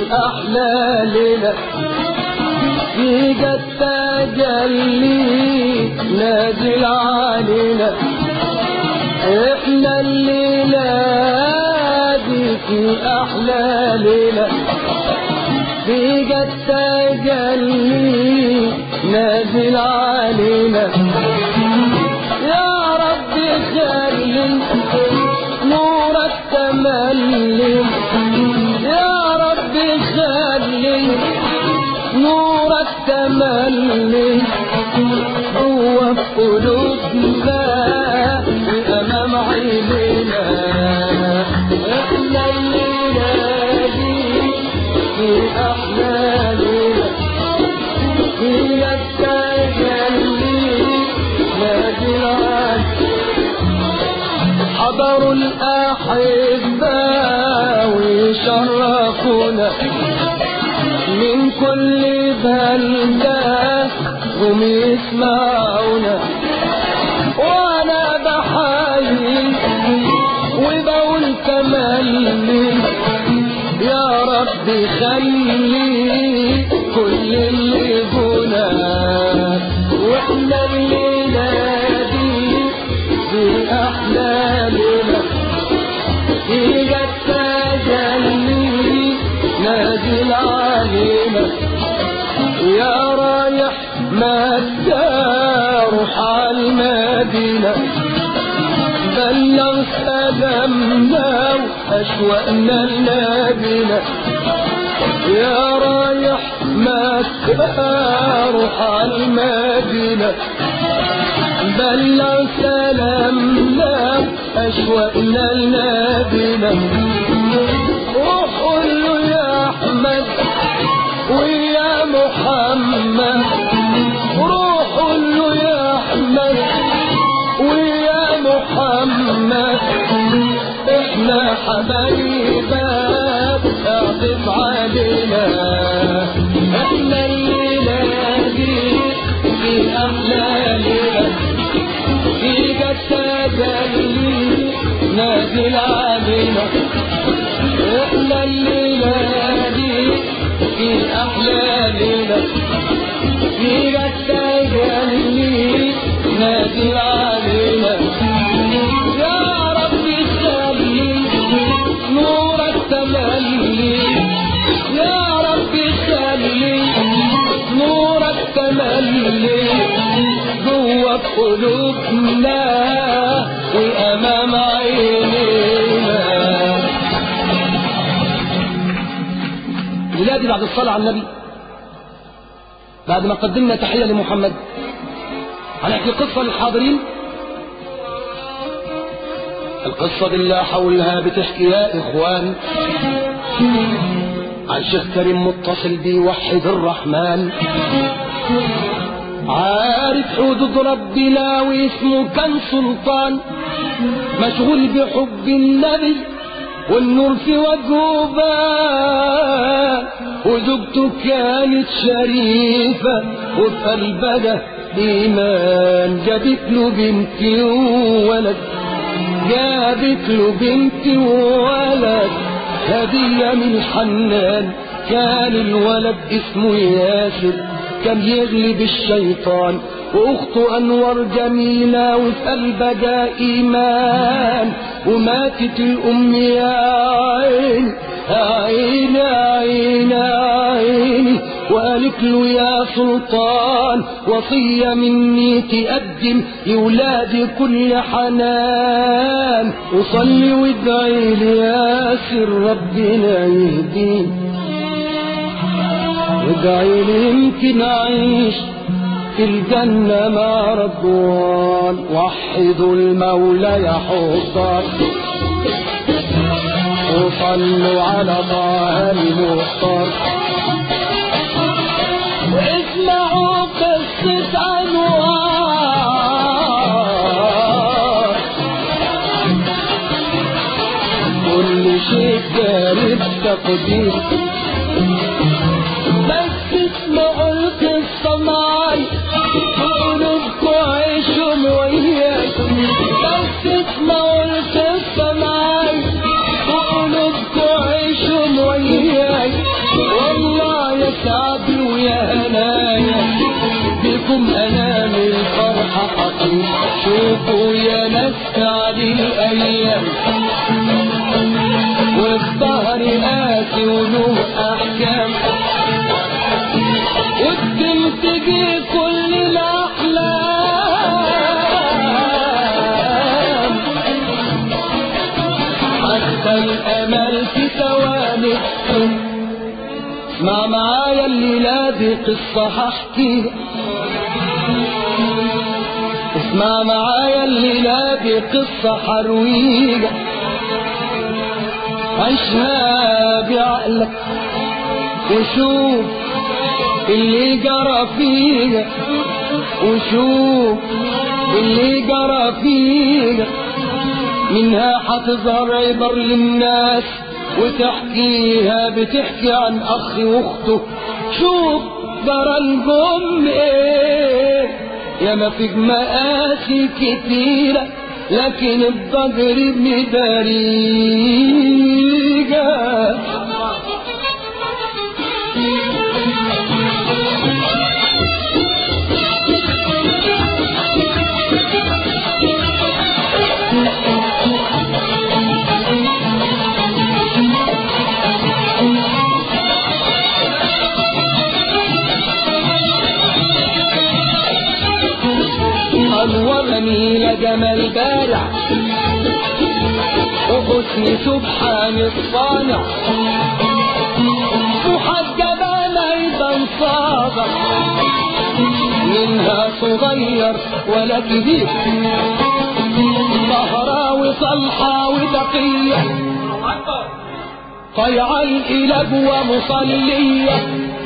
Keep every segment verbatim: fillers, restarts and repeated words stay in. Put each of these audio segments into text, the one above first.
أحلى ليلة في جد تجلي نازل علينا. احنا الليلة دي في أحلى ليلة في جد تجلي نازل علينا. يا رب خلي نورك تملي، يا رب خلي نورك تملي جوا في قلوبنا وأمام عينينا. احنا الليلة دي في أحلى ليلة في التجلي نازل علينا. حضروا الأحبة ويشرفونا من كل بلدة هم يسمعونا. وانا بحيي وبقول تملي يا رب خلي كل اللي جونا. واحنا الليلة دي في أحلى ليلة في جد تجلي نازل علينا. يا رايح مكة روح عالمدينة بلغ سلامنا وأشواقنا لنبينا. يا رايح مكة روح عالمدينة بلغ سلامنا أشواقنا لنبينا. روح قول له يا أحمد ويا محمد، روح قول له يا أحمد ويا محمد احنا حبايبك اعطف علينا. احنا الليلة دي في أحلى ليلة في جد تجلي نازل علينا. احنا الليلة دي في أحلى ليلة في جد تجلي نازل علينا. يا رب خلي نورك تملي، يا رب خلي نورك تملي جوا في قلوبنا وأمام عينينا. ولادي بعد الصلاة على النبي، بعد ما قدمنا تحية لمحمد، هنحكي قصة للحاضرين. القصة دي اللي حولها بتحكي يا إخوان عن شيخ كريم متصل بيوحد الرحمن، عارف حدود ربنا واسمه كان سلطان، مشغول بحب النبي والنور في وجهه بان، وزوجته كانت شريفة وفي قلبها إيمان. جابت له بنت وولد، جابت له بنت وولد هدية من حنان. كان الولد اسمه ياسر كان يغلب الشيطان، واخته انور جميلة وفي قلبها ايمان. وماتت الام يا عيني عيني عيني عيني، وقالت له يا سلطان وصية مني تقدم لولادي كل حنان، وصلي وادعي لي ياسر ربنا يهديه، وادعي لي يمكن اعيش في الجنة مع رضوان. وحدوا المولى يا حضار وصلوا على طه المختار، واسمعوا قصة أنوار. كل شيء جاري بتقدير، بس اسمعوا القصة معاي وقلوبكوا عيشوا وياي. بس اسمعوا القصة معاي وقلوبكوا عيشوا وياي. يوم انام الفرحة حطيب. شوفوا يا ناس علي الايام والظهر قاسي وله احكام، وبتنتجي كل الاحلام، حتى الامل في ثواني. اسمع معايا الليلة دي قصة هحكيها، اسمع معايا الليلة دي قصة حرويجة، عيشها بعقلك وشوف اللي جرى فيها، وشوف اللي جرى فيها. منها هتظهر عبر للناس وتحكيها، بتحكي عن اخ واخته. شوف جرى الجم ايه، يا ما في مقاسي كتيرة لكن الضجر مداريجة. أنورني جمال بارع وحسن سبحان الصانع، محجبة أيضا صابر، منها صغير ولا كبير، طهرة وصلحة وتقية، طيعة الإله ومصلية،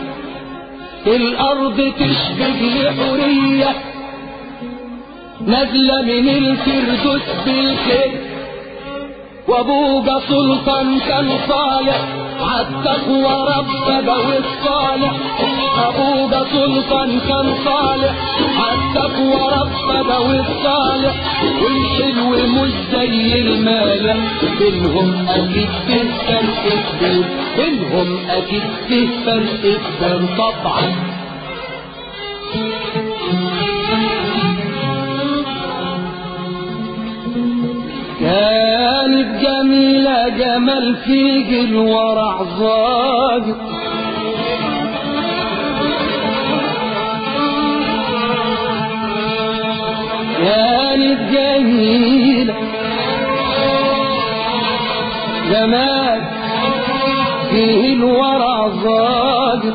الأرض تشبه لحورية، نازلة من الفردوس بالخير. وابوجا سلطان كان صالح عالتقوى ربنا والصالح، ابوجا سلطان كان صالح عالتقوى ربنا والصالح، والحلو مش زي المالح، بينهم اكيد فيه فرق كبير، بينهم اكيد فيه فرق كبير طبعا. كانت جميلة جمال فيك الورع ظاهر، كانت جميلة جمال فيه الورع ظاهر،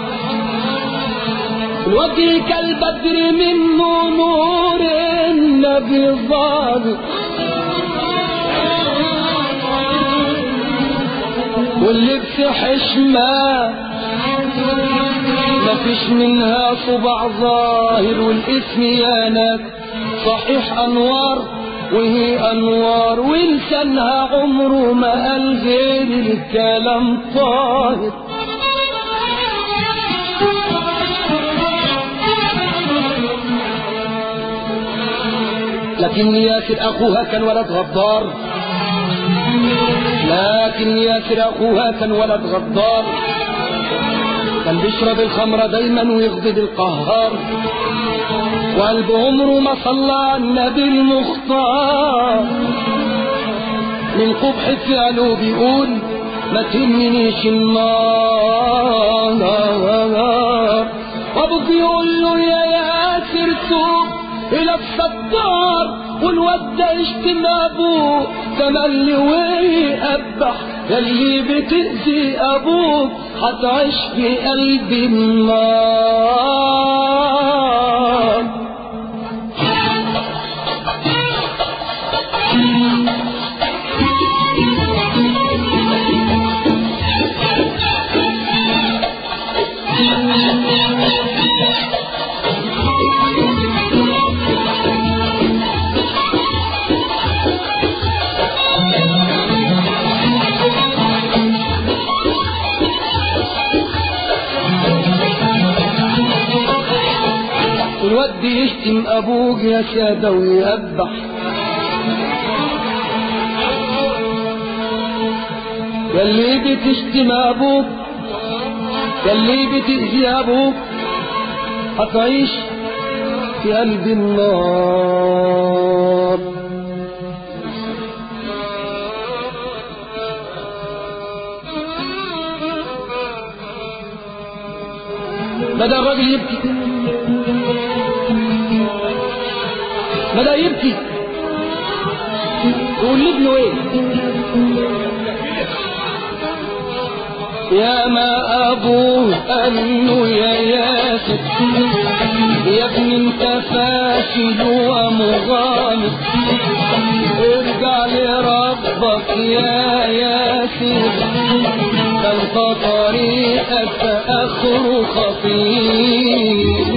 الوجه كالبدر منه نور النبي ظاهر، واللبس حشمة مفيش منها صبع ظاهر، والاسم يا ناس صحيح انوار وهي انوار، ولسانها عمره ما قال غير الكلام طاهر. لكن ياسر اخوها كان ولد غدار، لكن ياسر اخوها كان ولد غدار، كان بيشرب الخمرة دايما ويغضب القهار، وقلب عمره ما صلى على النبي المختار، من قبح فعله بيقول ما تهمنيش النار. وابوك يقول له يا ياسر توب الى الستار، والواد ده يشتم ابوه تملي ويقبح، ياللي بتأذي ابوك هتعيش في قلب النار. الواد يشتم ابوك يا ساده ويقبح، ياللي بتشتم ابوك ياللي بتأذي ابوك هتعيش في قلب النار. بدأ الراجل يبكي، بدأ يبكي يقول لابنه ايه؟ يا ما ابوه قال له يا ياسر يا ابني انت فاشل ومغامر، ارجع لربك يا ياسر، انت طريقك اخره خطير.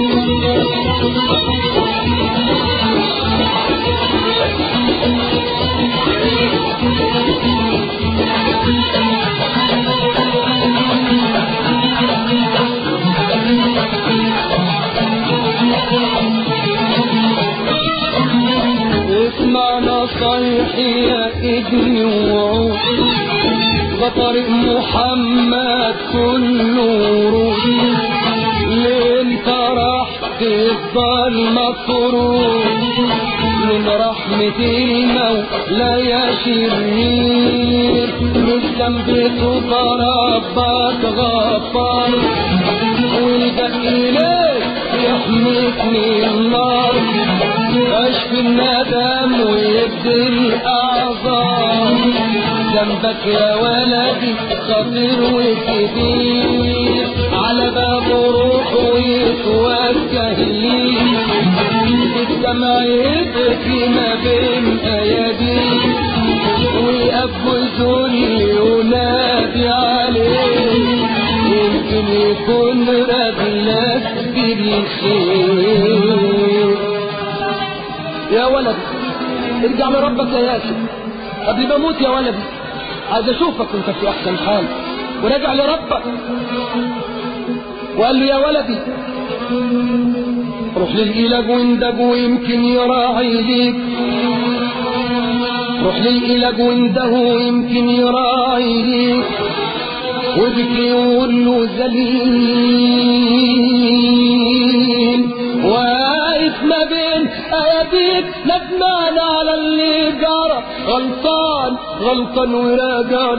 اسمع نصايحي يا ابني وعود، ده طريق محمد كله ورود، ليه انت راح تفضل مفروض من رحمة المولى يا شرير، مش ذنبك ربك غفار، والباقي ليه يحميك من النار، اشفي الندم ويبدي الاعذار، ذنبك يا ولدي خطير وكبير، على باب روحه ويتوجه ليه، الدمع يبكي ما بين اياديه، ويقف ذل ينادي عليه، يمكن يكون رجلك بالخير. يا ولد ارجع لربك يا ياسر، قبل ما اموت يا ولدي عايز اشوفك وانت في احسن حال. ورجع لربك وقال له يا ولدي روح للإله واندب ويمكن يراعي ليك، روح للإله وانده ويمكن يراعي ليك، وابكي وقول له ذليل واقف ما بين اياديك، ندمان على اللي جرى، غلطان غلطان وراجع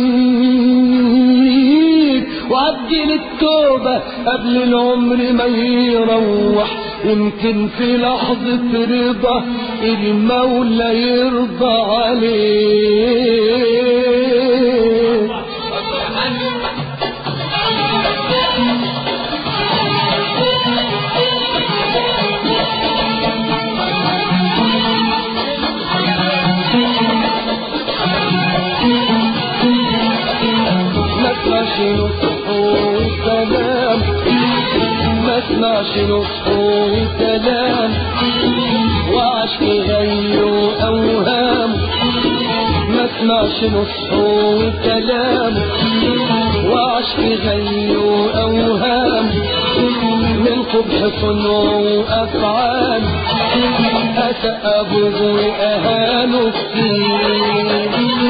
ليك، وعجل التوبة قبل العمر ما يروح، يمكن في لحظة رضا المولى يرضى عليك. ما نصح وكلام، ما اسمعش نصح وكلام، وعاش في غيه اوهام، ما اسمعش نصح وكلام، وعاش في غيه اوهام، من قبح صنع وافعال، اتى ابوه واهانه كتير،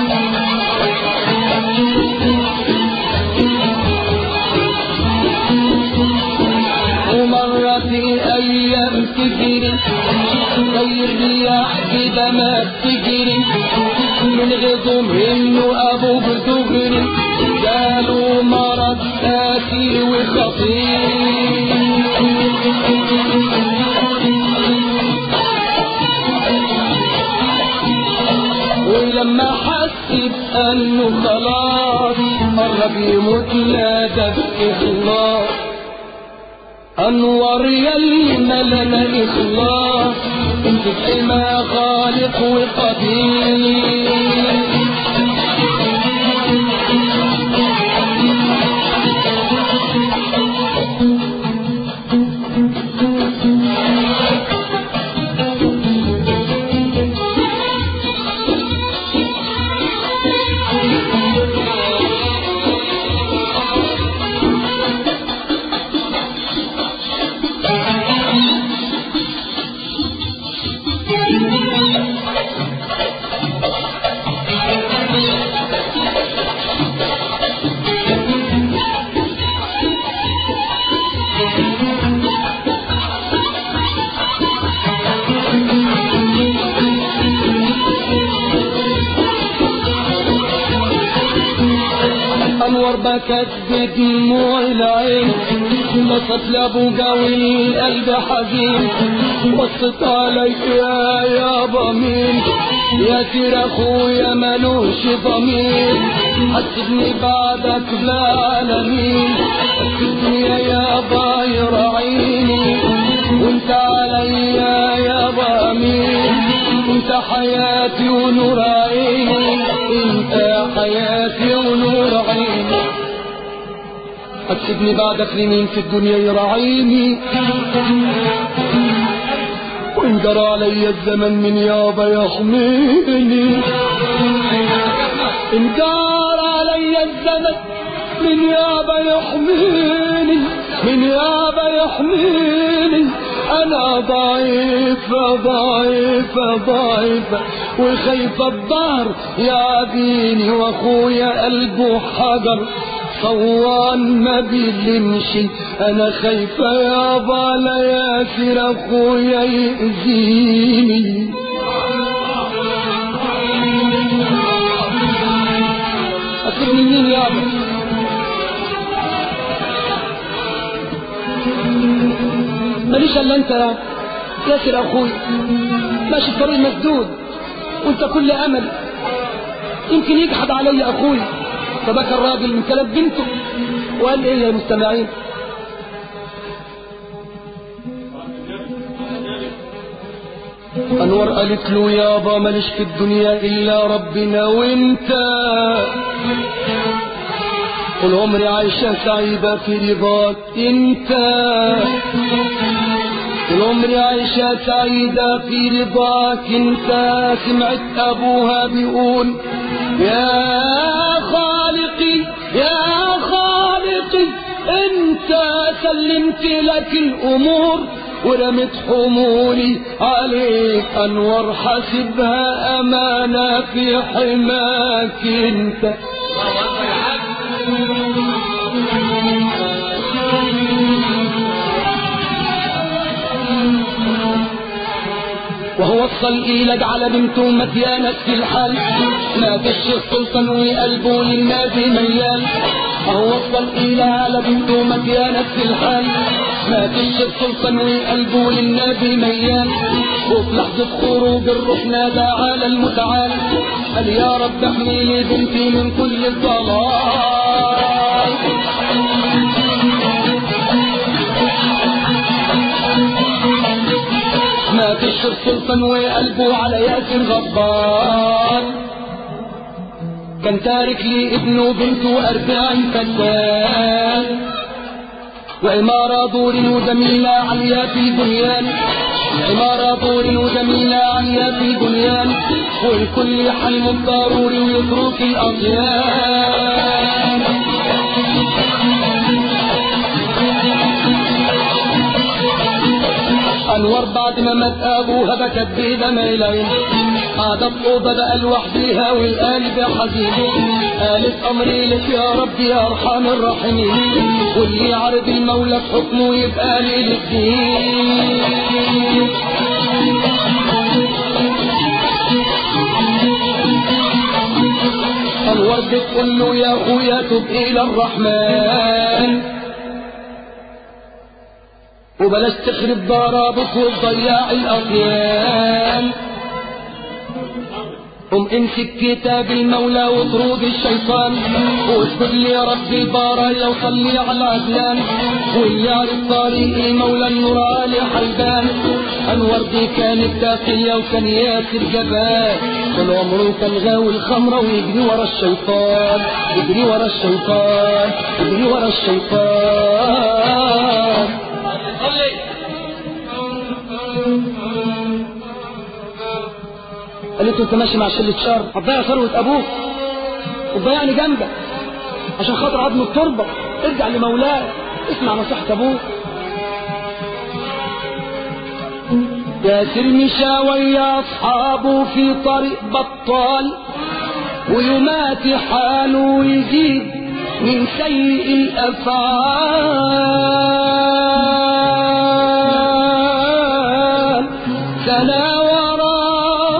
ومرة في ايام تجري زي الرياح كده ما بتجري، من غضم انه ابوه دغري جاله مرض قاسي وخطير، ولما حس بانه خلاص قرب يموت نادى باخلاص، انور يلي ملنا اخلاص، انت بحما خالق وقدير، انور بكت بدموع العين، بصت لابوجا والقلب حزين، بصت عليك يا يابا مين، يا سير اخويا ملوش ضمير، حسبني بعدك بالعالمين، في الدنيا يابا يراعيني، وانت عليا يابا مين، انت حياتي ونور عيني، انت حياتي ونور عيني، هتسيبني بعدك لمين في الدنيا يراعيني، وان جرى عليا الزمن من يابا يحميني، ان جرى عليا الزمن من يابا يحميني، من يابا يحميني، انا ضعيفة ضعيفة ضعيفة وخايفة الظهر يعديني، واخويا قلبه حجر صوان ما بيلمشي، انا خايفة يابا لا ياسر اخويا يأذيني. اكثر من مين يابا؟ ماليش الا انت يا ياسر اخوي، ماشي الطريق مسدود وانت كل امل، يمكن يجحد علي اخوي. فبكى الراجل من كلام بنته وقال ايه يا مستمعين؟ انور قالت له يابا ماليش في الدنيا الا ربنا وانت، طول عمري عايشة سعيدة في رضاك انت، طول عمري عايشة سعيدة في رضاك انت. سمعت ابوها بيقول يا خالقي يا خالقي انت سلمت لك الامور ورمت حمولي عليك، انور حاسبها امانة في حماك انت. وهو وصل إلى جعل بنته مديانة في الحال، ما فيش السلطان وقلبه للنادي ميال. وهو وصل إلى على بنته مديانة في الحال، ما فيش السلطان وقلبه للنادي ميال. وفي لحظة خروج الروح نادى على المتعال، قال يا رب احمي لي بنتي من كل الضلال. ما فيش السلطان وقلبه على ياسر غضبان، كان تارك لي ابنه وبنته أربعين فدان، وعمارة دور وجميلة عالية في بنيان، عمارة دور وجميلة عالية في بنيان، والكل حلم الضروري ويترك الأطيان. انور بعد ما مات ابوها بكت بدمع العين، قعدت اوضه بقى لوحديها والقلب حزين. قالت امري لك يا رب يا ارحم الراحمين، واللي يعرض المولى في حكمه يبقى لي للدين. انور بتقول له يا اخويا تب الى الرحمن، وبلاش تخرب ضرابك وتضيع الاطيان. قم امسك كتاب المولى واطرد الشيطان، واسجد لي يا رب البرايا وصلي على العدلان، واللي يعرف طريق المولى النور علي حيبان. انور دي كانت تقية وكان ياسر جبان، طول عمره كان غاوي الخمرة ويجري ورا الشيطان، يجري ورا الشيطان، يجري ورا الشيطان. قالت له انت ماشي مع شلة شر، هتضيع ثروة ابوك وتضيعني جنبك عشان خاطر عظم التربة. ارجع لمولاك، اسمع نصيحة ابوك. ياسر مشى ويا اصحابه في طريق بطال، ويماتي حاله ويزيد من سيء الافعال. سنة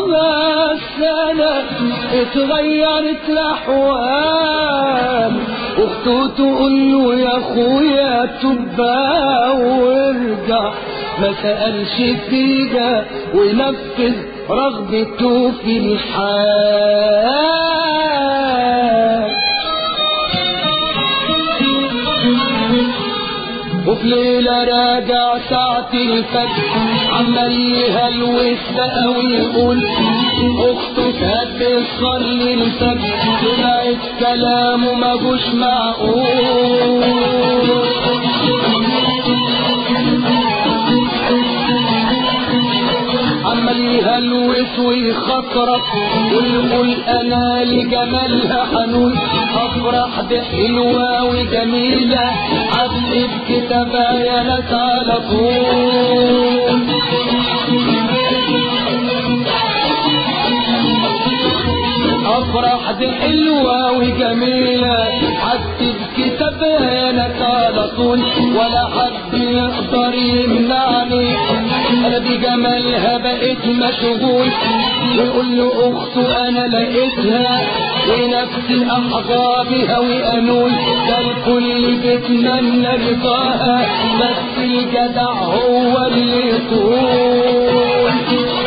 اتغيرت الأحوال، اخته تقول له يا اخويا تبا وارجع، ما سألش فيها ونفذ رغبته في الحال. وفي ليلة راجع ساعة الفجر عمال يهلوس بقى ويقول اخته كانت تصلي الفجر، سمعت كلامه ما جوش معقول. عمال يهلوس ويخطرك ويقول انا لجمالها حنون، افرح بحلوة وجميلة عدل بكتابها يا ناس على طول. افرح بحلوة وجميلة عدل بكتابها يا ناس على طول، ولا حد يقدر يمنعني انا بجمالها بقيت مشغول. ويقول له اخته انا لقيتها ونفسي احظى بها وانول، ده الكل بيتمنى رضاها بس الجدع هو اللي يطول.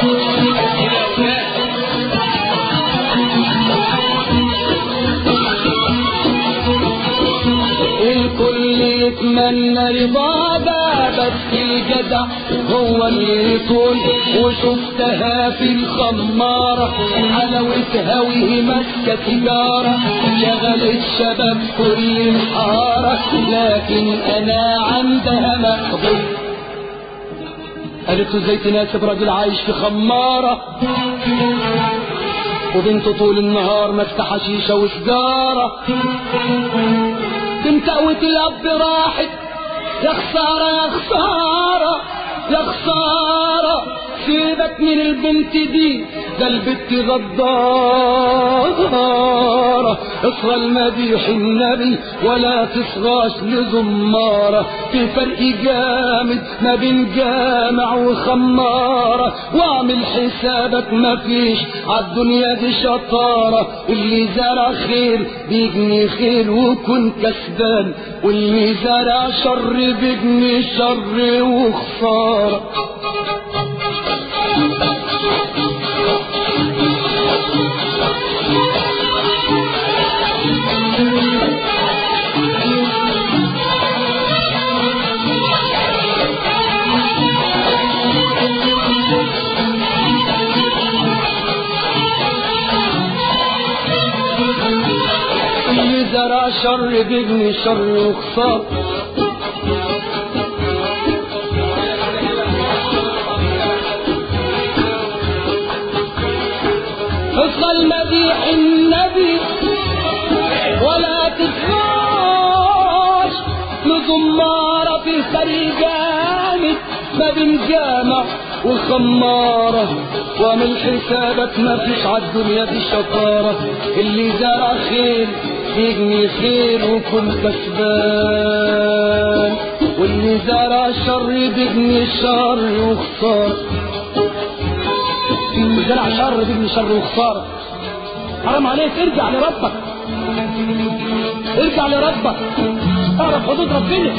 الكل يتمنى رضاها بس الجدع هو اللي يطول. وشفتها في الخمارة حلاوتها وهي ماسكة سيجارة، شغلت شباب كل الحارة لكن انا عندها مقبول. قالت له ازاي تناسب راجل عايش في خمارة وبنته طول النهار ماسكة حشيشة وسجارة؟ بنت قوة الاب راحت، يا خسارة يا خسارة يا خسارة، سيبك من البنت دي ده البت غدارة. اصغى المديح النبي ولا تصغاش لزمارة، في فرق جامد ما بين جامع وخمارة، واعمل حسابك مفيش عالدنيا دي شطارة. اللي زرع خير بيجني خير وكن كسبان، واللي زرع شر بيجني شر وخسارة. اللي زرع شر بيجني شر وخسارة. اصغى المديح النبي ولا تسمعش لزمارة، في فرق جامد ما بين جامع وخمارة، واعمل حسابك مفيش عالدنيا دي شطارة. اللي زرع خير يجني خير وكن كسبان، واللي زرع شر بيجني شر وخسارة. اللي زرع شر بيجني شر وخسارة. حرام عليك، ارجع لربك، ارجع لربك، اعرف حدود ربنا.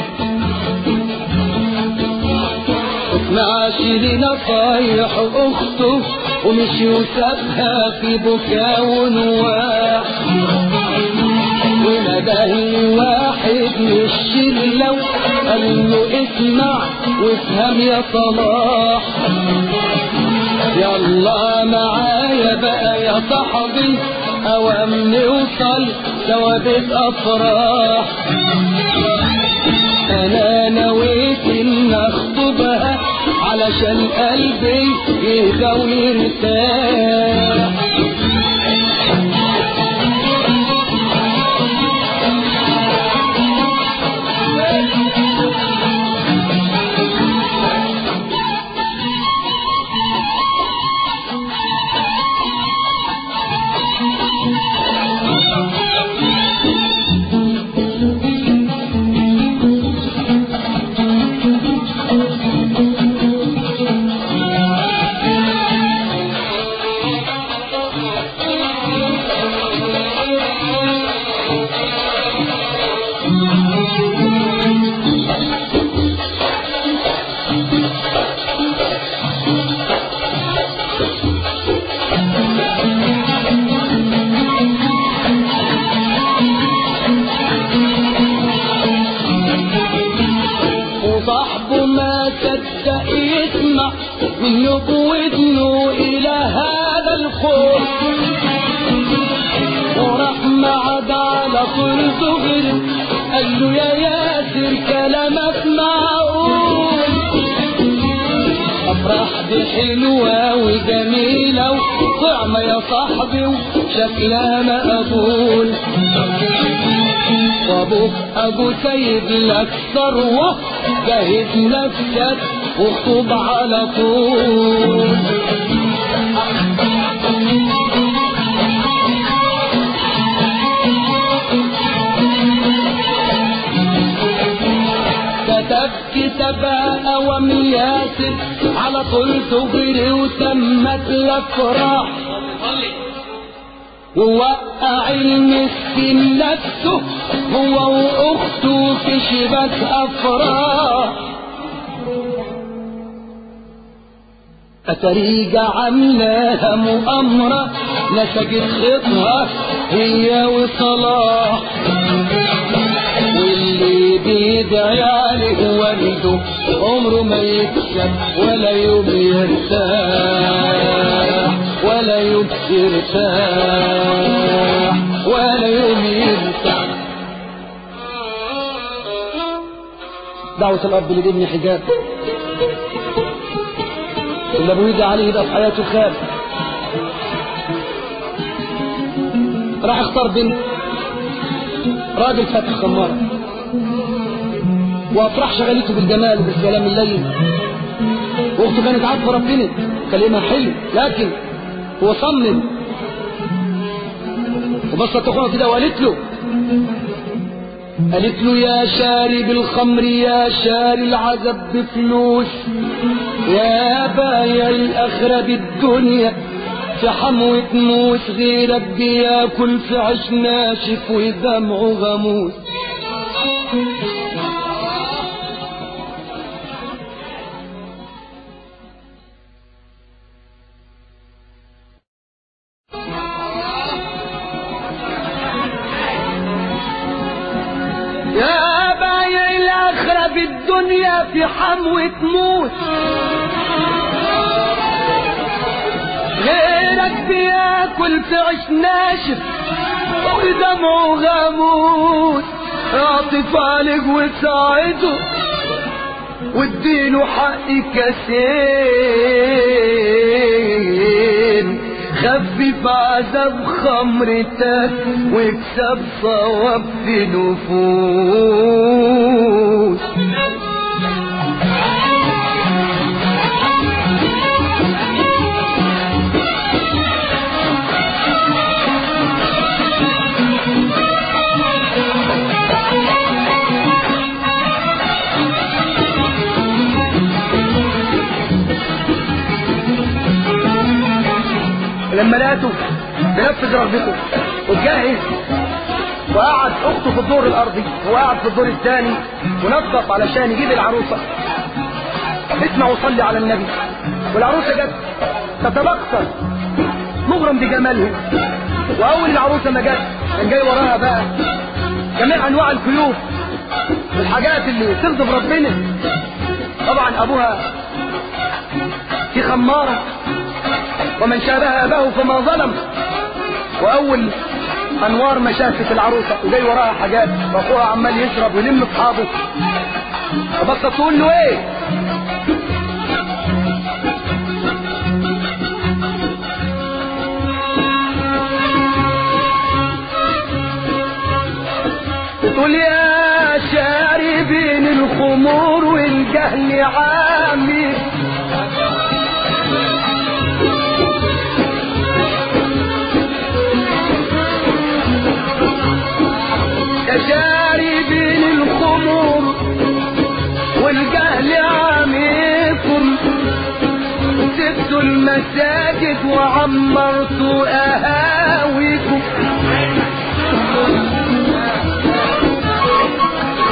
ماشي لنصايح اخته ومشي وسابها في بكاء ونواح، وناداه واحد من الشلة قال له اسمع وافهم يا صلاح، يلا معايا بقى يا صاحبي اوام نوصل ثوابت افراح. انا نويت ان اخطبها علشان قلبي يهدى ويرتاح. وصاحبه ما صدق يسمع من ودنه الى هذا الخوف، وراح معد على طول صغر قال له يا ياسر كلامك معقول، افراح دي حلوه وجميله وطعمه يا صاحبي وشكلها مقبول، وابوك ابو سيد لك ثروه جهز نفسك وخطب على طول. كتب كتابها اوام ياسر على طول تغري وتمت الافراح، ووقع المسكين نفسه هو واخته في شباك افراح. اتريجة عاملاها مؤامرة نسجت خطها هي وصلاح، واللي بيدعي عليه والده عمره ما يكسب ولا يوم يرتاح، ولا يوم يرتاح، ولا يوم يرتاح. دعوة الأب لابن حجاب اللي ابوه يدعي عليه يبقى في حياته خاب. راح اختار بنت راجل فاتح خمارة، وافراح شغلته بالجمال وبالكلام اللين، واخته كانت عارفه ربنا كلمها حلو، لكن هو صمم وبصت اخوها كده وقالت له قالت له يا شارب الخمر يا شاري العذب بفلوس، يا بايع الاخره بالدنيا في حموة موس، غيرك بياكل في عيش ناشف ودمعه غموس. يا بايع الاخره بالدنيا في حموة موس، غيرك بياكل في عيش ناشف ودمعه غموس، اعطف عليك وساعده واديله حق كاسين، خفف عذاب خمرتك واكسب صواب في نفوس. لما لقيته بنفذ رغبته وجهز وقعد اخته في الدور الارضي وقعد في الدور الثاني ونظف علشان يجيب العروسه. اسمع وصلي على النبي. والعروسه جت تتبختر مغرم بجمالها، واول العروسه ما جت كان جاي وراها بقى جميع انواع الكيوف والحاجات اللي تغضب ربنا. طبعا ابوها في خماره ومن شابه اباه فما ظلم، واول انوار ما شافت العروسه وجاي وراها حاجات واخوها عمال يشرب ويلم اصحابه، فبصت تقول له ايه؟ تقول يا شاربين الخمور والجهل عامي، يا شاربين الخمور والجهل عاميكم، سبتوا المساجد وعمرتوا اهاويكم،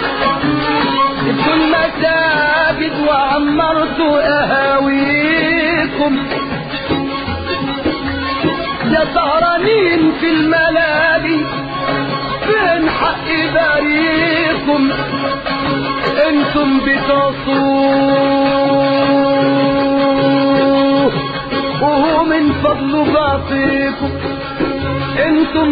سبتوا المساجد وعمرتوا اهاويكم، فيكم يا سهرانين في الملابي فين حق باريكم انتم بتصوه وهو من فضله بعطيكم انتم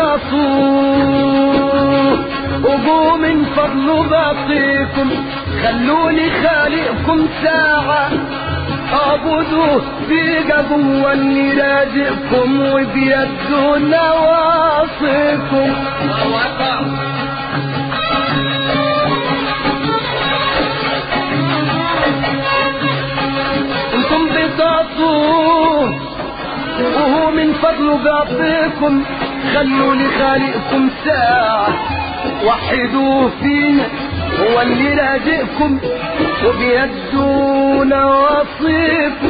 بتصوه وهو من فضله بعطيكم خلوني خالقكم ساعة اعبدوه في جوه اللي رازقكم وبيده نواصيكم انتم بتعطوه وهو من فضله بيعطيكم خلوني خالقكم ساعة وحدوه فينا هو اللي رازقكم وبيده نواصيكم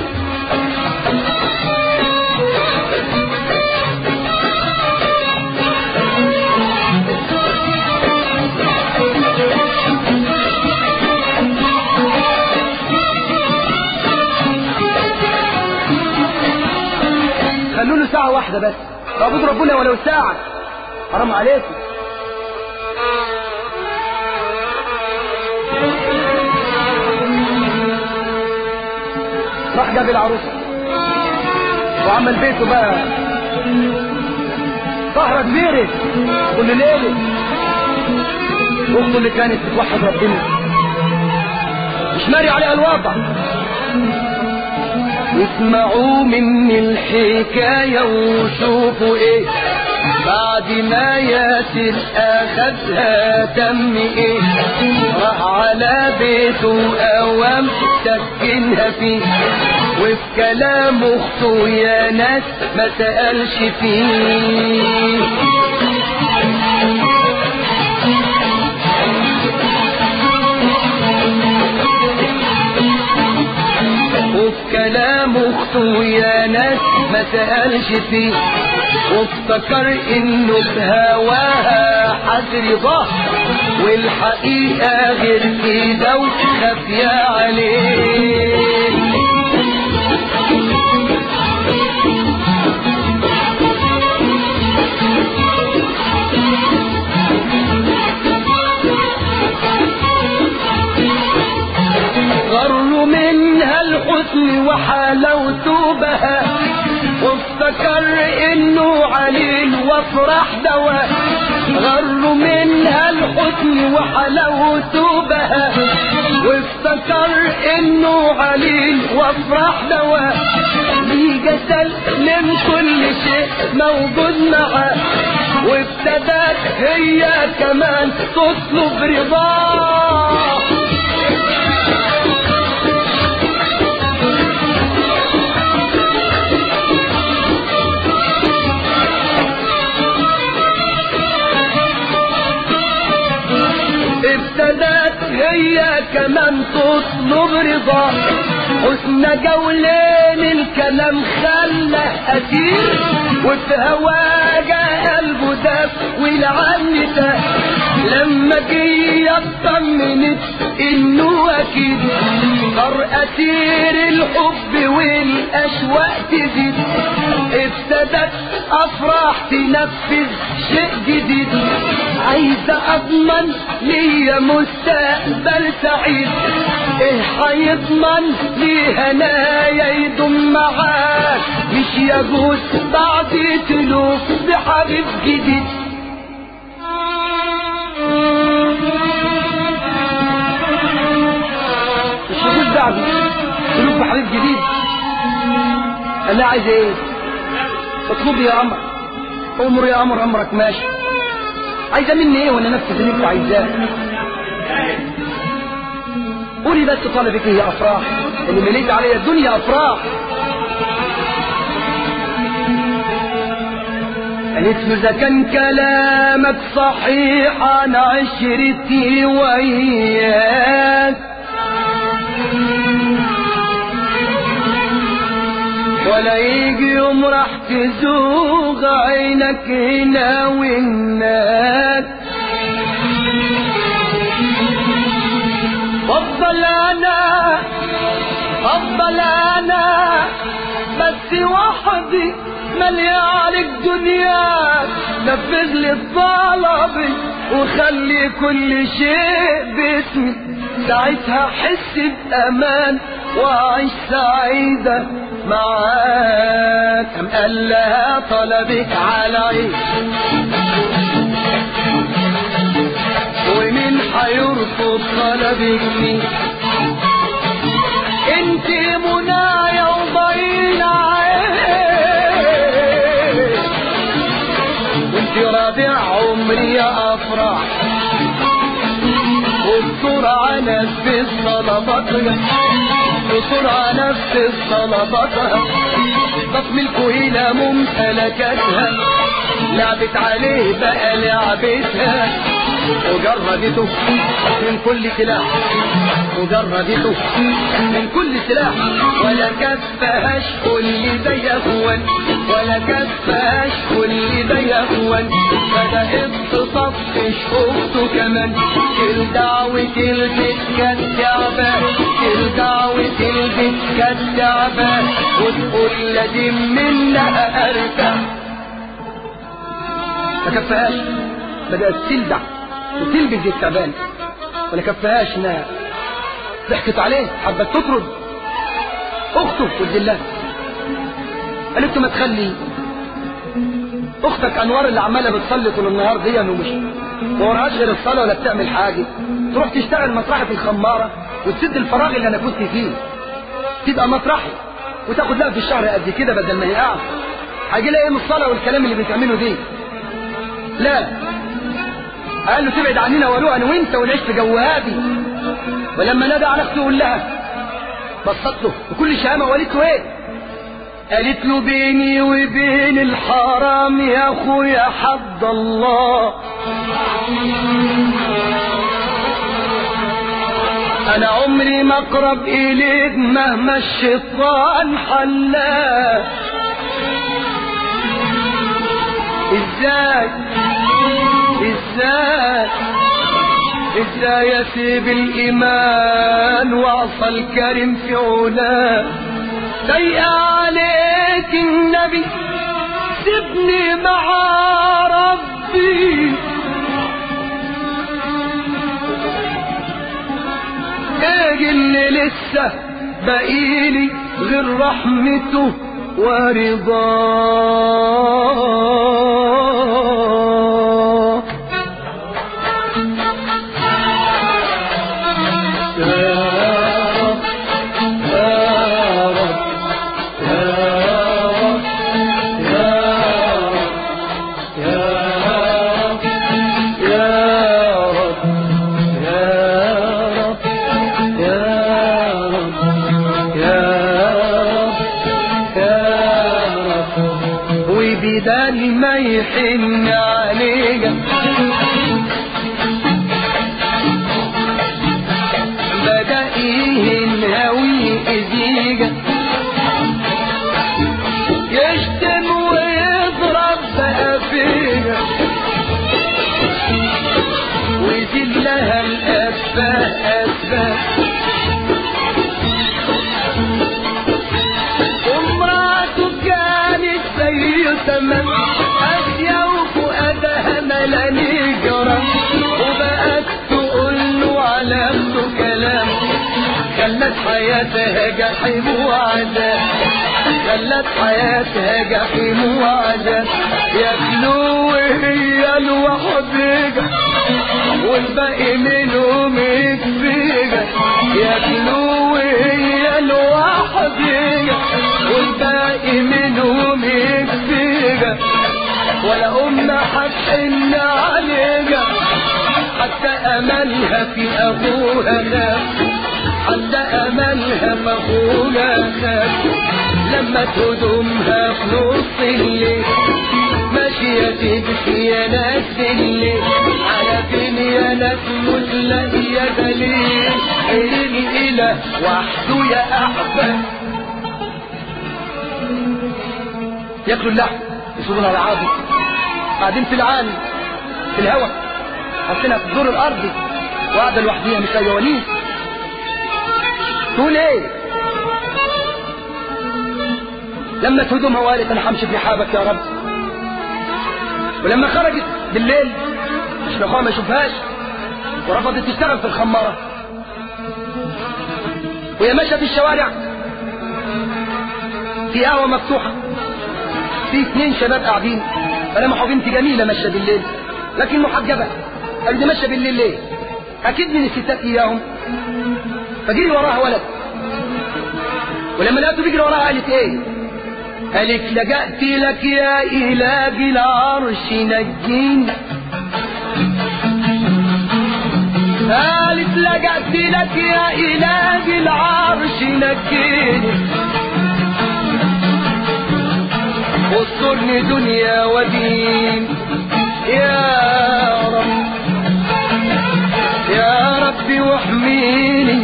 خلوا له ساعة واحدة بس اعبدوا ربنا ولو ساعة حرام عليكم راح جاب العروسة وعمل بيته بقى سهرة كبيرة كل ليلة اخته اللي كانت بتوحد ربنا مش ماري عليها الوضع اسمعوا مني الحكاية وشوفوا ايه بعد ما ياسر اخدها تم ايه راح على بيته وقوام سكنها فيه وفي كلام اخته يا ناس ما سألش فيه وفي كلام اخته يا ناس ما سألش فيه وافتكر انه بهواها حد رضاه والحقيقة غير كده وخافية عليه غروا منها الحسن وحلاوته بها وافتكر انه عليل وافرح دواء غروا منها الحسن وحلاوته بها وافتكر انه عليل وافرح دواء ليجا سلم كل شيء موجود معاه وابتدت هي كمان تطلب رضاه ابتدت هي كمان تطلب رضا حسن جولين الكلام خلى أسير وفي هواجة قلبه داف والعنته لما جي اطمنت انه اكيد صار اسير الحب والاشواق تزيد ابتدت افراح تنفذ شيء جديد عايزة اضمن ليا مستقبل سعيد ايه هيضمن لي هنايا يضم معاك مش يجوز بعد تلوف بحبيب جديد مش يجوز بعد تلوف بحبيب جديد انا عايز ايه اطلب يا امر امر يا امر امرك ماشي عايزة مني ايه وانا نفسي اللي انت عايزاه قولي بس طلبك هي افراح اللي مليت عليا الدنيا افراح قالت له اذا كان كلامك صحيح انا عشرتي وياك ولا يجي يوم راح تزوغ عينك هنا وهناك افضل انا افضل انا بس وحدي مليان الدنيا، نفذ لي طلبي وخلي كل شيء باسمي، ساعتها احس بامان واعيش سعيدة معاك. أم قال لها طلبك على عيش، ومين حيرفض طلبك مين؟ انت منايا وضينا عين، وانت رابع عمري يا افراح، وبسرعة نفذ طلباتها، بسرعة نفذ طلباتها، ضم الكويلة ممتلكاتها، لعبت عليه بقى لعبتها، وجردته من كل سلاح، وجردته من كل سلاح، ولا كفهاش كل ده اخوان، ولا كفهاش كل ده اخوان، بدأت تصفش اخته كمان، تلدع وتلبس كالتعبان، تلدع وتلبس كالتعبان، وتقول لازم منها ارتاح. ما كفهاش، بدأت تلدع وتلبس التعبان، ولا كفهاش انها ضحكت عليه، حبت تطرد اخته والدلال، قالت له ما تخلي اختك انوار اللي عماله بتصلي طول النهار دي ومش ما وراهاش غير الصلاه ولا بتعمل حاجه، تروح تشتغل مسرحه الخماره وتسد الفراغ اللي انا كنت فيه، تبقى مسرحي وتاخد لها في الشهر قد كده بدل ما هي قاعده، هيجي لها ايه من الصلاه والكلام اللي بتعمله دي؟ لا، قال له تبعد عننا ولو انا وانت ونعيش في جو هادي. ولما نادى على اخته يقول لها، بصت له بكل شهامه وقالت له ايه؟ قالت له بيني وبين الحرام يا اخويا حد الله، انا عمري ما اقرب اليك مهما الشيطان حلاه. ازاي ازاي ازاي اسيب الايمان واعصى الكريم في علاه؟ ضيق عليك النبي سيبني مع ربي، ايه اللي لسه بقيلي غير رحمته ورضاه؟ بدل ما يحن عليك بدأ يهن هوي إزيك، يشتم ويضرب بقى فيك، ويزيد لها الأسفاه أسفاه، تمام أشيا وفؤادها ملاني جرى، وبقت تقول له على أخته كلام، خلت حياتها جحيم وعذاب، خلت حياتها جحيم وعذاب، ياكلوا وهي لوحدها والباقي منهم يكفيها، ياكلوا وهي لوحدها والباقي منهم يكفيها، ولا أم حتحن عليها، حتى أملها في أخوها خاف، حتى أملها في أخوها خاف، لما تهدمها في نص الليل ماشية تبكي يا ناس الليل، على فين يا ناس مش لاقية دليل، غير الإله وحده يا أحباب. ياكلوا اللحم يصورونها العاضي، قاعدين في العالي في الهواء، حاطينها في الدور الارضي وقاعده لوحديها مش لاقيه ونيس، تقول ايه؟ لمت هدومها وقالت انا همشي في رحابك يا رب. ولما خرجت بالليل عشان اخوها ما يشوفهاش ورفضت تشتغل في الخمارة، وهي ماشيه في الشوارع في قهوة مفتوحة في اثنين شباب قاعدين، فلمحوا بنت جميلة ماشية بالليل لكن محجبة. قالوا دي ماشية بالليل ليه؟ أكيد من الستات إياهم. فجري وراها ولد، ولما لقيته بيجري وراها قالت إيه؟ قالت لجأت لك يا إله العرش نجيني. قالت لجأت لك يا إله العرش نجيني، واسترني دنيا ودين يا رب يا ربي واحميني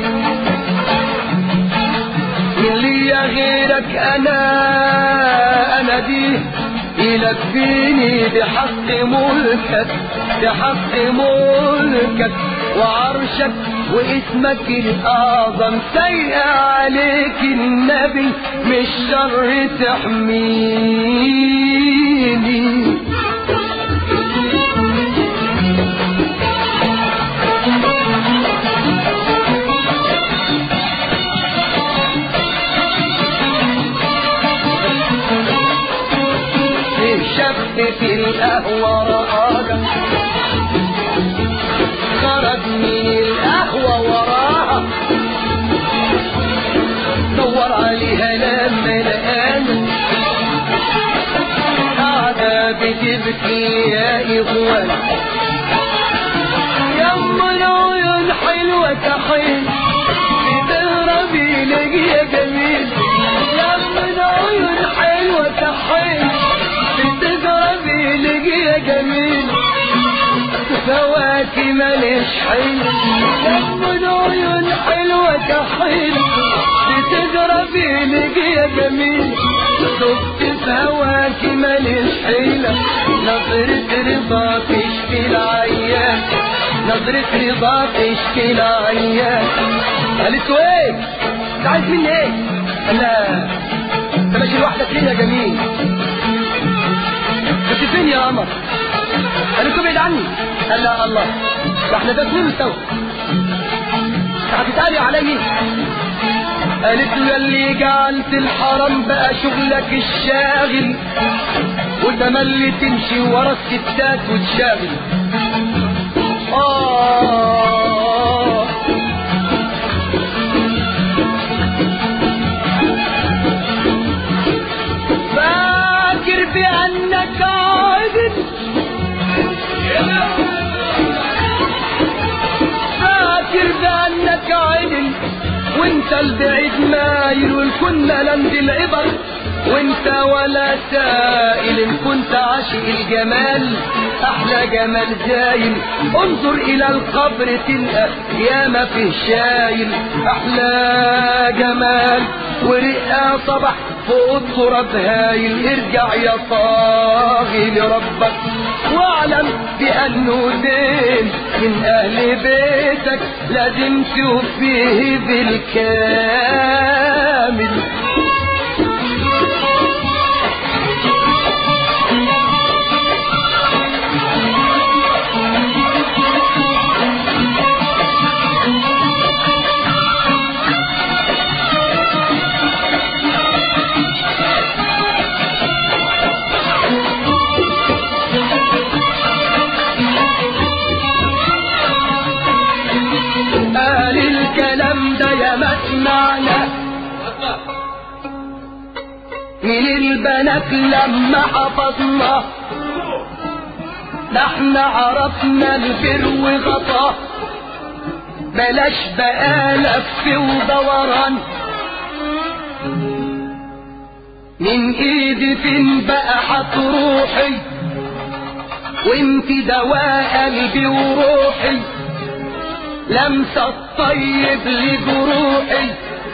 من ليا غيرك انا انا دي يلبيني بحق ملكك بحق ملكك وعرشك واسمك الاعظم سيء عليك النبي مش شر تحميني. شاب في القهوة رآها خرج من القهوة وراها دور عليها لما لقاها قاعدة بتبكي يا إخوان يما العيون حلوة كحيل بتهربي لك يا جميل يما العيون حلوة كحيل بتهربي لك يا جميل فواكي ماليش حيل يما العيون حلوة كحيل بتهربي لك يا جميل دبت في هواكي ماليش حيلة نظرة رضا تشفي العيان نظرة رضا تشفي العيان. قالت له ايه؟ انت عايز مني ايه؟ قال لها انت ماشي لوحدك ليه يا جميل؟ كنت فين يا قمر؟ قالت له ابعد عني. قال لها الله ده احنا داخلين سوا انت هتتقالي عليا؟ قالت له ياللي جعلت الحرام بقى شغلك الشاغل وتملي تمشي ورا الستات وتشاغل. آه فاكر بأنك عادل فاكر بأنك عادل وانت البعيد مايل والكل ملند العبر وانت ولا سائل ان كنت عاشق الجمال احلى جمال زايل انظر الى القبر تلقى ياما فيه شايل احلى جمال ورقة صبح فوق التراب هايل. ارجع يا طاغي لربك واعلم بانه دين من اهل بيتك لازم توفيه بالكامل. قال الكلام ده يا مسمعنا من البنات لما حفظنا احنا عرفنا البر وغطاه بلاش بقى لف ودوران من ايدي فين بقى هتروحي وانت دواء قلبي وروحي لمسة الطيب لجروحي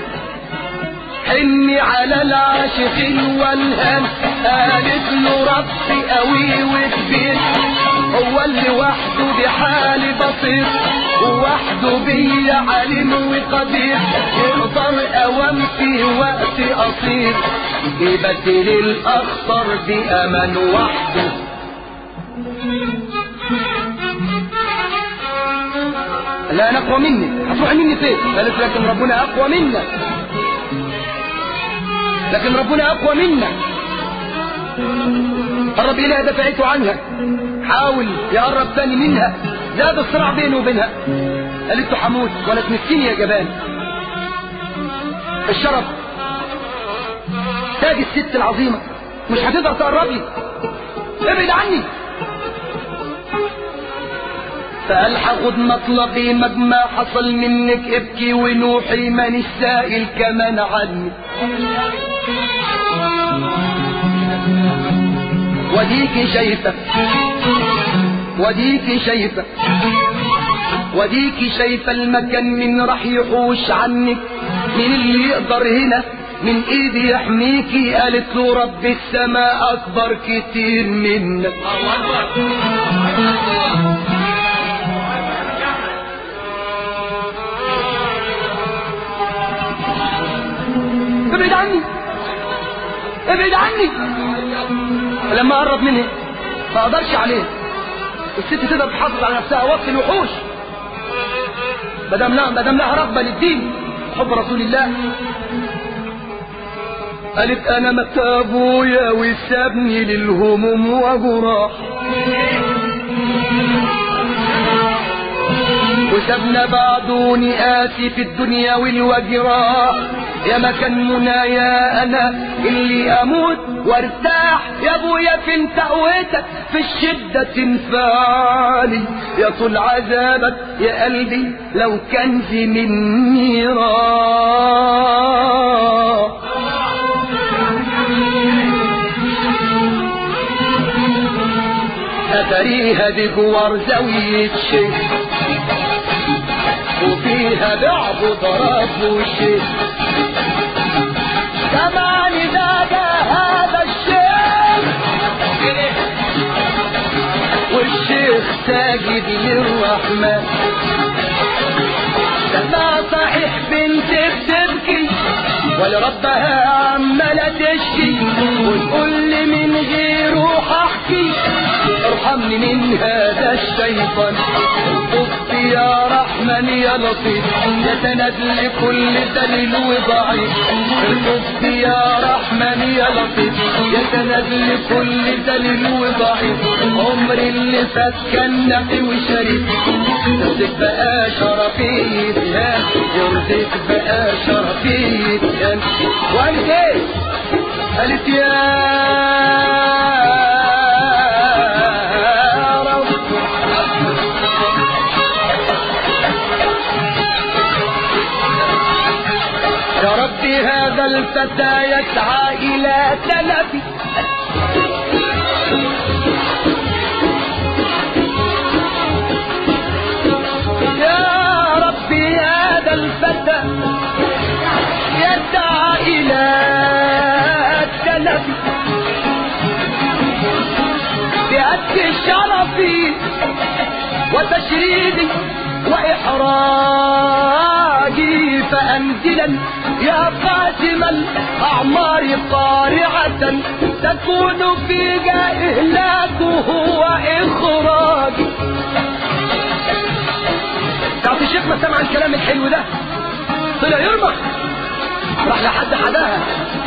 حني على العاشقين والهان قالت له ربي قوي وكبير هو اللي وحده بحالي بصير، ووحده بي عليم وقدير، يقدر اوام في وقت قصير، يبدل الاخطر بامان وحده. لا انا اقوى مني، هتروح مني فين؟ قالت لكن ربنا اقوى منك، لكن ربنا اقوى منك. قرب اليها دفعته عنها، حاول يقرب ثاني منها، زاد الصراع بينه وبينها. قالت له حمود ولا تمسكيني يا جبان. الشرف تاج الست العظيمة، مش هتقدر تقرب لي، ابعد عني. فقال هاخد مطلبي مهما حصل منك، ابكي ونوحي مانيش سائل كمان عني. وديكي شايفة وديكي شايفة وديكي شايفة المكان من راح يحوش عنك، مين اللي يقدر هنا من ايدي يحميكي؟ قالت له رب السماء اكبر كتير منك. ابعد عني ابعد عني. لما قرب مني ما اقدرش عليه. الست تقدر تحافظ على نفسها وقت الوحوش، مادام لها مادام لها رغبه للدين حب رسول الله. قالت انا مت ابويا وسابني للهموم وجراح، وسابنا بعدوني قاسي في الدنيا والوجراح. يا مكان منايا انا اللي اموت وارتاح، يا ابويا فين تقويتك في الشدة تنفعني، يا طول عذابك يا قلبي لو كنزي مني راح. اتريها دي جوار زاوية شيخ، وفيها بعض ضرب وشيخ، كمان نادى هذا الشيخ، والشيخ ساجد للرحمن. سما صحيح بنت بتبكي ولربها عمالة تشكي، وتقول لي من غيره احكي، ارحمني من هذا الشيطان. الطف يا رحمن يا لطيف، يا سند لكل ذليل وضعيف. الطف يا رحمن يا لطيف، يا سند لكل ذليل وضعيف. عمري اللي فات كان نقي وشريف، يرزق بقى شرفيتها، يرزق بقى شرفيتها. وقالت ايه؟ قالت يا هذا الفتى يسعى إلى تلفي، يا ربي هذا الفتى يسعى إلى تلفي، بأدب شرفي وتشريدي وإحراجي، فأنزلا يا قاسم الأعمار قارعة، تكون فيك إهلاكه وإخراجه. تعرف الشيخ ما سمع الكلام الحلو ده طلع يرمح، راح لحد حداها،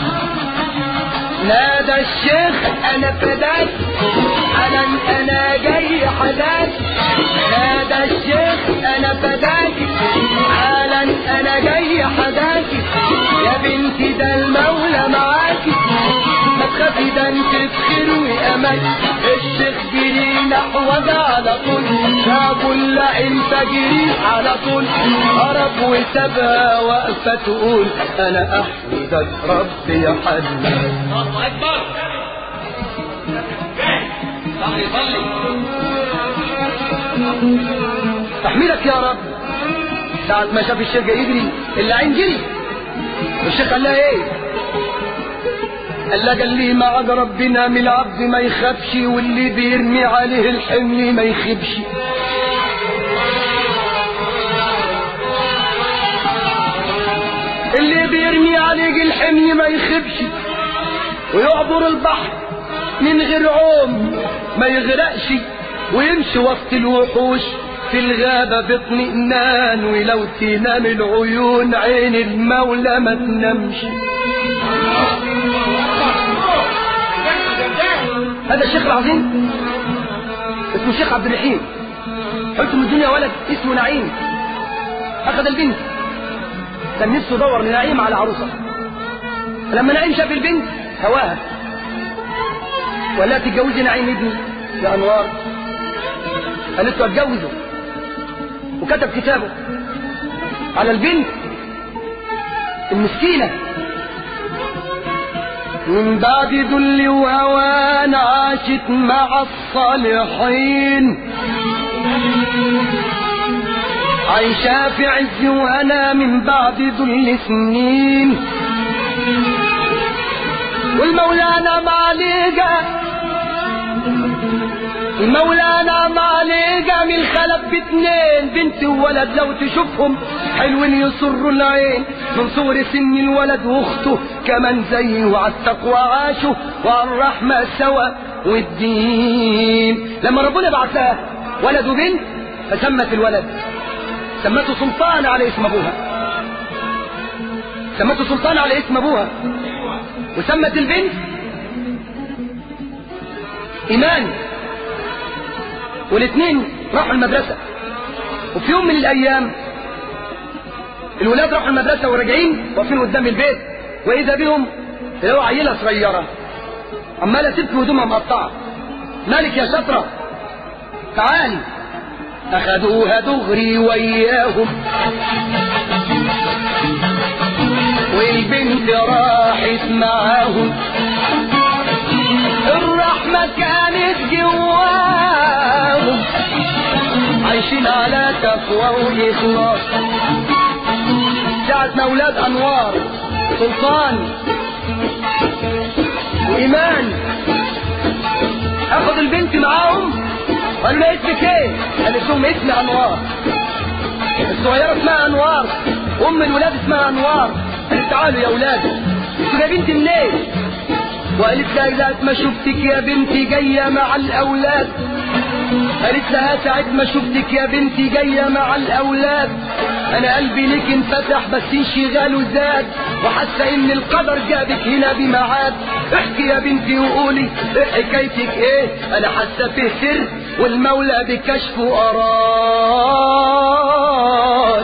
نادى الشيخ انا فداك، على انا جاي حداك. نادى الشيخ انا فداك، على انا جاي حداك. يا بنتي ده المولى معاكي، ما تخافي ده انت بخير وامان. الشيخ جري نحوك على طول، شافوا اللعين فجري على طول، هرب وسابها واقفه تقول انا احمدك ربي يا حنان. الله اكبر. صلي صلي. احمدك يا رب. ساعة ما شاف الشيخ يجري اللعين جري، الشيخ قال لها ايه؟ قال قال لي معاك ربنا من العبد ما يخافش، واللي بيرمي عليه الحمل ما يخيبش. اللي بيرمي عليه الحمل ما يخيبش، ويعبر البحر من غير عوم ما يغرقش، ويمشي وسط الوحوش في الغابة باطمئنان، ولو تنام العيون عين المولى ما تنامش. هذا الشيخ العظيم اسمه الشيخ عبد الرحيم، قلت من الدنيا ولد اسمه نعيم، اخذ البنت، كان نفسه يدور لنعيم على عروسه. لما نعيم شاف البنت هواها وقال لها تتجوزي نعيم ابني يا انوار، قالت له اتجوزه، وكتب كتابه على البنت المسكينه. من بعد ذل وهوان عاشت مع الصالحين، عايشة في عز وهنا من بعد ذل سنين، والمولانا معلقة المولانا معلقة من الخلف باتنين، بنت وولد لو تشوفهم حلوين يسروا العين، من صغر سن الولد واخته كمان زيه، وعلى التقوى عاشوا وعلى الرحمة سوا والدين. لما ربنا بعت لها ولد وبنت فسمت الولد سمته سلطان على اسم ابوها، سمته سلطان على اسم ابوها، وسمت البنت ايمان. والاثنين راحوا المدرسة، وفي يوم من الايام الولاد راحوا المدرسة وراجعين واقفين قدام البيت، واذا بهم لقوا عيلة صغيرة عمالة تبكي هدومها مقطعة. مالك يا شطرة تعالي، اخذوها دغري وياهم، والبنت راحت معاهم، الرحمة كانت جواهم، عايشين على تقوى وإخلاص. ساعة ما أولاد أنوار سلطان وإيمان أخذ البنت معاهم، قالوا لها اسمك ايه؟ قالت لهم اسمي أنوار. الصغيرة اسمها أنوار، أم الولاد اسمها أنوار. قالت تعالوا يا أولاد، انتوا يا بنتي منين؟ وقالت لها ذات ما شفتك يا بنتي جاية مع الأولاد. قالت لها ساعة ما شفتك يا بنتي جاية مع الأولاد، أنا قلبي لك انفتح بس انشغاله زاد، وحاسة إن القدر جابك هنا بميعاد. احكي يا بنتي وقولي حكايتك إيه، أنا حاسة فيه سر والمولى بكشفه أراد.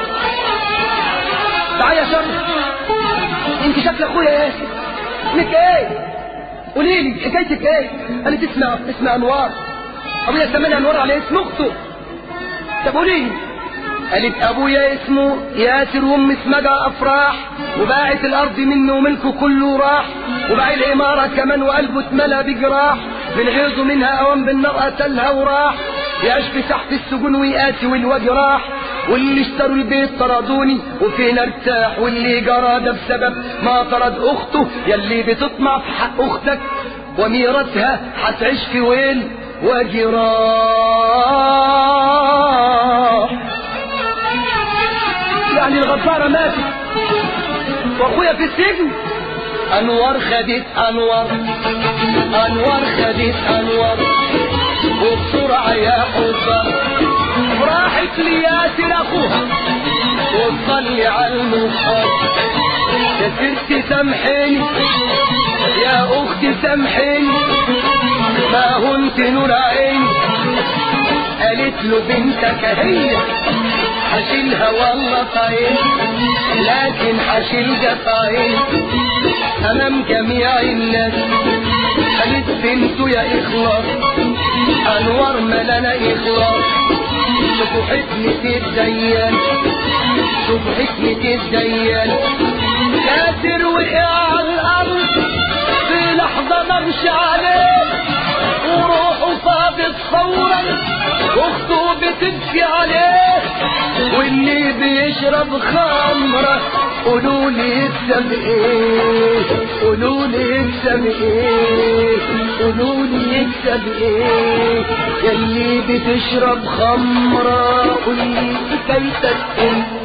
تعالي يا شر، أنت شكل أخويا إيه؟ اسمك إيه؟ قولي لي حكايتك إيه؟ قالت اسمع اسمع أنوار، أبويا سماني أنوار على اسم أخته. طب قولي لي. قالت أبويا اسمه ياسر وأم اسمها أفراح، وباعت الأرض منه وملكه كله راح، وباع العمارة كمان وقلبه اتملى بجراح، من غيظه منها أوام بالنار قتلها وراح، يشفي تحت السجون ويقاسي والوجه راح، واللي اشتروا البيت طردوني وفين ارتاح، واللي جرى ده بسبب ما طرد أخته، يلي بتطمع في حق أختك وميراثها هتعيش في ويل وجراح. يعني الغفارة ماتت واخويا في السجن. انوار خدت انوار انوار خدت انوار وبسرعة يا حبا راحت لياسر اخوها وتصلي على المصحف. يا ستي سامحيني يا اختي سامحيني، ما هو انت نور عيني. قالت له بنتك هي حشيلها والله طايل، لكن حشيل جفايل امام جميع الناس. قالت بنته يا اخلاص انوار ملنا اخلاص، شوفوا حكمة الديان شوفوا حكمة الديان. ياسر وقع على الارض في لحظة مرش عليه، وروحه فاضت فورا واخته بتبكي عليه، واللي بيشرب خمرة قولوا لي السبب ايه، قولوا لي يكسب ايه قولولي يكسب ايه ياللي بتشرب خمرة قولي حكايتك ايه